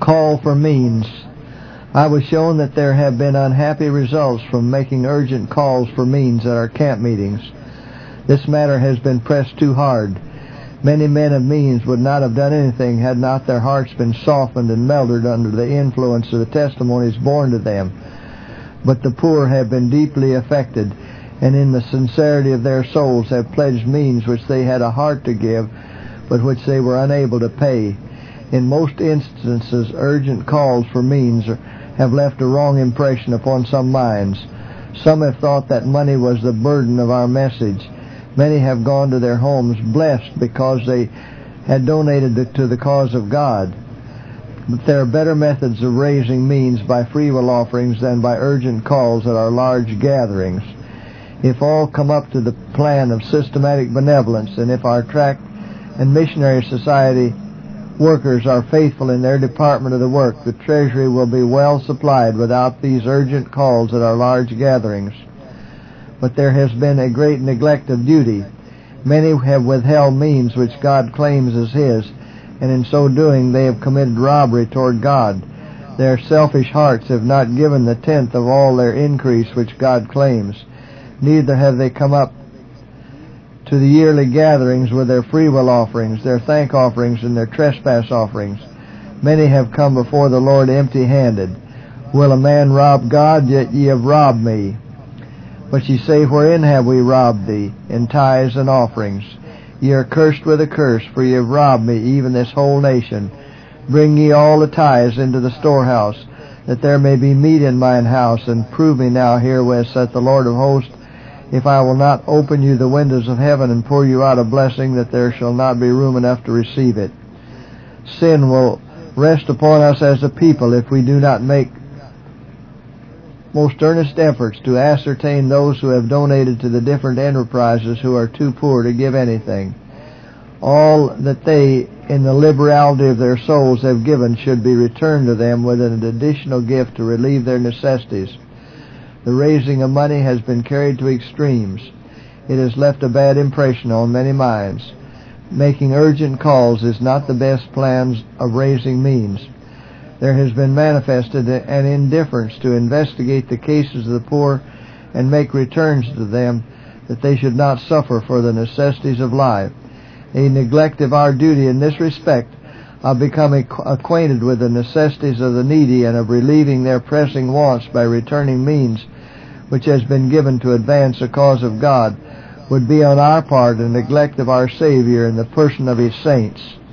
Call for means. I was shown that there have been unhappy results from making urgent calls for means at our camp meetings. This matter has been pressed too hard. Many men of means would not have done anything had not their hearts been softened and melted under the influence of the testimonies borne to them. But the poor have been deeply affected, and in the sincerity of their souls have pledged means which they had a heart to give, but which they were unable to pay. In most instances, urgent calls for means have left a wrong impression upon some minds. Some have thought that money was the burden of our message. Many have gone to their homes blessed because they had donated to the cause of God. But there are better methods of raising means by free will offerings than by urgent calls at our large gatherings. If all come up to the plan of systematic benevolence, and if our tract and missionary society workers are faithful in their department of the work, the treasury will be well supplied without these urgent calls at our large gatherings. But there has been a great neglect of duty. Many have withheld means which God claims as His, and in so doing they have committed robbery toward God. Their selfish hearts have not given the tenth of all their increase which God claims. Neither have they come up to the yearly gatherings with their free will offerings, their thank offerings, and their trespass offerings. Many have come before the Lord empty-handed. Will a man rob God? Yet ye have robbed me. But ye say, wherein have we robbed thee? In tithes and offerings. Ye are cursed with a curse, for ye have robbed me, even this whole nation. Bring ye all the tithes into the storehouse, that there may be meat in mine house, and prove me now herewith, saith the Lord of hosts, if I will not open you the windows of heaven and pour you out a blessing, that there shall not be room enough to receive it. Sin will rest upon us as a people if we do not make most earnest efforts to ascertain those who have donated to the different enterprises who are too poor to give anything. All that they, in the liberality of their souls, have given should be returned to them with an additional gift to relieve their necessities. The raising of money has been carried to extremes. It has left a bad impression on many minds. Making urgent calls is not the best plans of raising means. There has been manifested an indifference to investigate the cases of the poor and make returns to them, that they should not suffer for the necessities of life. A neglect of our duty in this respect of becoming acquainted with the necessities of the needy and of relieving their pressing wants by returning means which has been given to advance the cause of God, would be on our part a neglect of our Savior in the person of His saints.